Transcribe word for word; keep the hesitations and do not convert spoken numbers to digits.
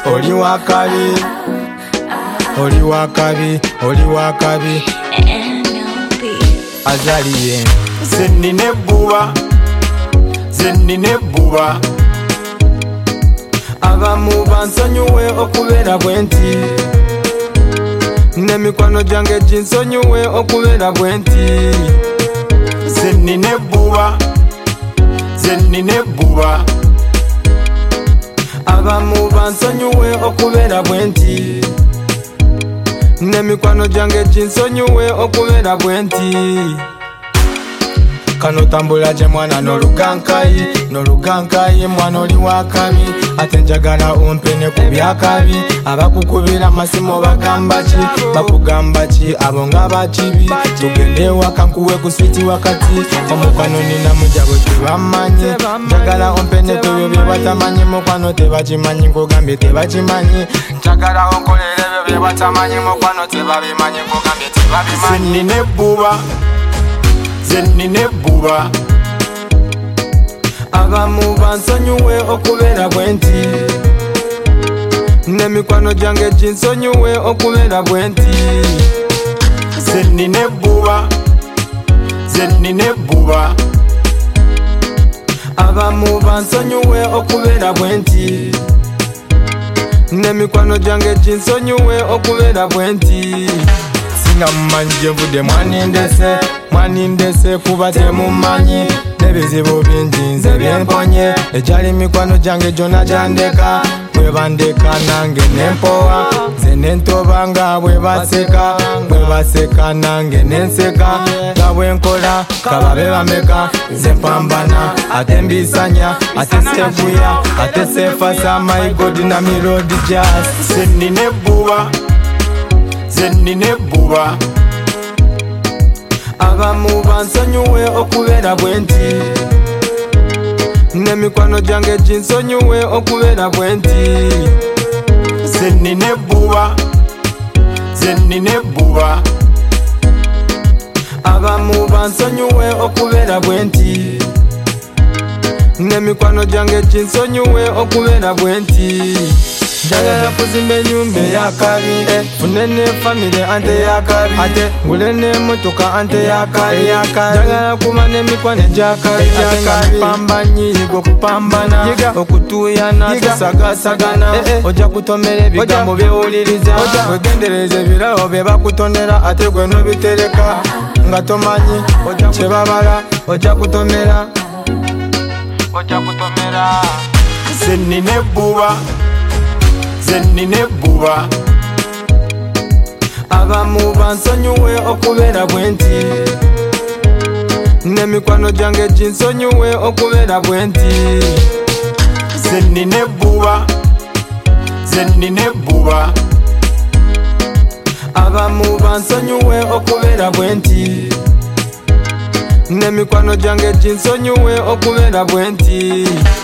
oli wakabi, oli wakabi, oli wakabi. Azaliye zenine buba, zenine buba. Abamu bansonyiwe okubeera bwenti, n'emikwano gyange ginsonyiwe okubeera bwenti. Zenine buba, zenine buba. Abamu bansonyiwe okubeera bwenti, n'emikwano gyange ginsonyiwe okubeera bwenti. Kano tambula gye mwana n'olugankayi, n'olugankayi mwana oli wakabi. Ate njagala umpene ku byakabi, abakukubira amasimu bagamba ki, bakugamba ki, abo nga bakibi. Tugende ewaka nkuwe ku switi wakati, omukwano nina mujabo tebamanyi. Njagala umpene ku ebyo bye batamanyi, mukwano tebakimanyi, nkugambye tebakimanyi. Njagala onkolere ebyo bye batamanyi, mukwano tebabimanyi, nkugambye tebabimanyi. Zenine buba, zenine buba. Abamu bansonyiwe okubeera bwenti, n'emikwano gyange ginsonyiwe okubeera bwenti. Zenine buba, zenine buba. Abamu bansonyiwe okubeera bwenti, n'emikwano gyange ginsonyiwe okubeera bwenti. Singa mumanyi gye nvudde mwanindese, mwanindese kuba temumanyi. N'ebizibu bingi nze byemponye, egyali mikwano gyange gyonna gyandeka. Bwe bandeka nange nempowa, nze nentoba nga bwe baseka. Bwe baseka nange nenseka, nga bwe nkola kababe bameka. Nze mpambana ate mbisanya, ate sevuya, ate sefasa. My God na melody jazz. Zenine buba, zenine buba. Abamu bansonyiwe okubeera bwenti, n'emikwano gyange ginsonyiwe okubeera bwenti. Zenine buba, zenine buba. Abamu bansonyiwe okubeera bwenti, n'emikwano gyange ginsonyiwe okubeera bwenti. Njagala kuzimba ennyumba eyakabi, nfune ne famire ante yakabi, ate ngule n'emmotoka ante yakabi. Njagala kuba n'emikwano egyakabi, ate nga mpamba nyiyiga okupambana, okutuyana tusagasagana. Ojja kutomera ebigambo byewuliriza, wegendereza ebirabo bye bakutonera, ate gwe n'obitereka nga tomanyi kye babala. Ojja kutomera, ojja kutomera. Zenine buba, zenine buba. Abamu bansonyiwe okubeera bwenti, n'emikwano gyange ginsonyiwe okubeera bwenti. Zenine buba, zenine buba. Abamu bansonyiwe okubeera bwenti, n'emikwano gyange ginsonyiwe okubeera bwenti.